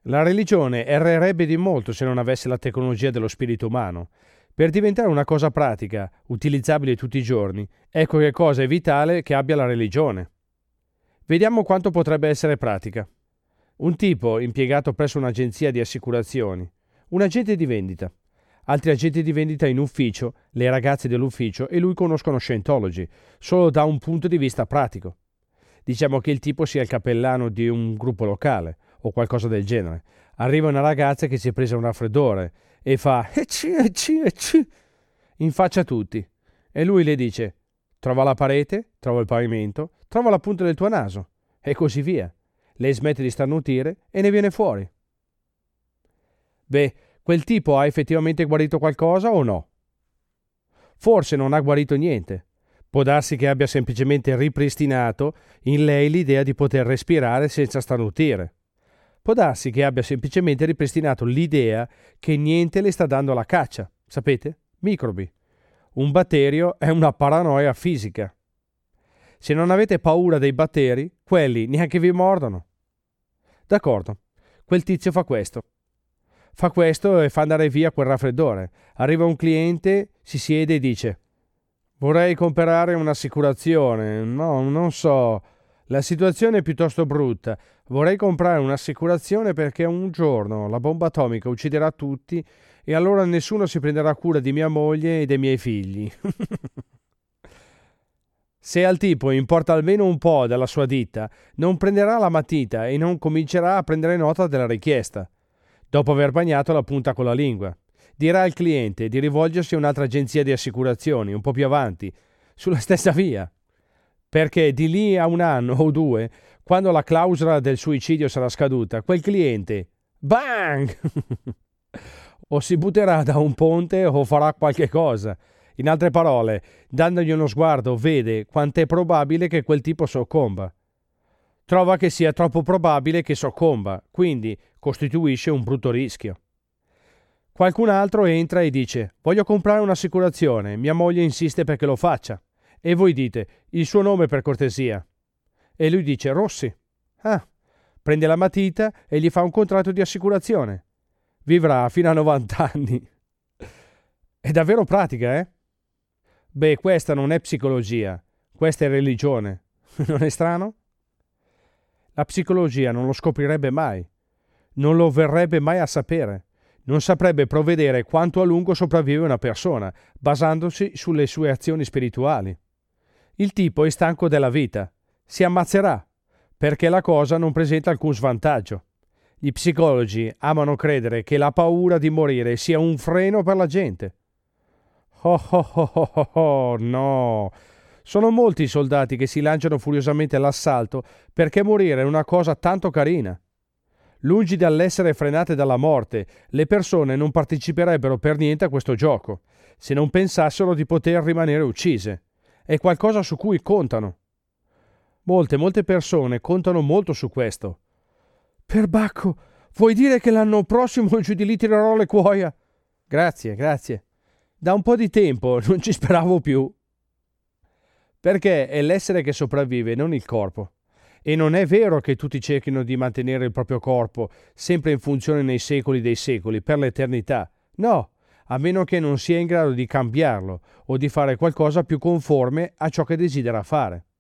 La religione errerebbe di molto se non avesse la tecnologia dello spirito umano. Per diventare una cosa pratica, utilizzabile tutti i giorni, ecco che cosa è vitale che abbia la religione. Vediamo quanto potrebbe essere pratica. Un tipo impiegato presso un'agenzia di assicurazioni, un agente di vendita. Altri agenti di vendita in ufficio, le ragazze dell'ufficio e lui conoscono Scientology, solo da un punto di vista pratico. Diciamo che il tipo sia il cappellano di un gruppo locale o qualcosa del genere. Arriva una ragazza che si è presa un raffreddore e fa ecci in faccia a tutti. E lui le dice: trova la parete, trova il pavimento, trova la punta del tuo naso e così via. Lei smette di starnutire e ne viene fuori. Beh, quel tipo ha effettivamente guarito qualcosa o no? Forse non ha guarito niente. Può darsi che abbia semplicemente ripristinato in lei l'idea di poter respirare senza starnutire. Può darsi che abbia semplicemente ripristinato l'idea che niente le sta dando la caccia. Sapete? Microbi. Un batterio è una paranoia fisica. Se non avete paura dei batteri, quelli neanche vi mordono. D'accordo, quel tizio fa questo. Fa questo e fa andare via quel raffreddore. Arriva un cliente, si siede e dice: vorrei comprare un'assicurazione. No, non so. La situazione è piuttosto brutta. Vorrei comprare un'assicurazione perché un giorno la bomba atomica ucciderà tutti e allora nessuno si prenderà cura di mia moglie e dei miei figli. Se al tipo importa almeno un po' della sua ditta, non prenderà la matita e non comincerà a prendere nota della richiesta. Dopo aver bagnato la punta con la lingua, dirà al cliente di rivolgersi a un'altra agenzia di assicurazioni un po' più avanti, sulla stessa via. Perché di lì a un anno o due, quando la clausola del suicidio sarà scaduta, quel cliente, bang! o si butterà da un ponte o farà qualche cosa. In altre parole, dandogli uno sguardo, vede quant'è probabile che quel tipo soccomba. Trova che sia troppo probabile che soccomba, quindi costituisce un brutto rischio. Qualcun altro entra e dice: voglio comprare un'assicurazione, mia moglie insiste perché lo faccia. E voi dite: il suo nome per cortesia. E lui dice: Rossi. Ah, prende la matita e gli fa un contratto di assicurazione. Vivrà fino a 90 anni. È davvero pratica, eh? Beh, questa non è psicologia, questa è religione. Non è strano? La psicologia non lo scoprirebbe mai, non lo verrebbe mai a sapere, non saprebbe provvedere quanto a lungo sopravvive una persona, basandosi sulle sue azioni spirituali. Il tipo è stanco della vita, si ammazzerà, perché la cosa non presenta alcun svantaggio. Gli psicologi amano credere che la paura di morire sia un freno per la gente. No! Sono molti i soldati che si lanciano furiosamente all'assalto perché morire è una cosa tanto carina. Lungi dall'essere frenate dalla morte, le persone non parteciperebbero per niente a questo gioco, se non pensassero di poter rimanere uccise. È qualcosa su cui contano. Molte persone contano molto su questo. Perbacco, vuoi dire che l'anno prossimo giù di lì tirerò le cuoia? Grazie. Da un po' di tempo non ci speravo più. Perché è l'essere che sopravvive, non il corpo. E non è vero che tutti cerchino di mantenere il proprio corpo sempre in funzione nei secoli dei secoli, per l'eternità. No, a meno che non sia in grado di cambiarlo o di fare qualcosa più conforme a ciò che desidera fare.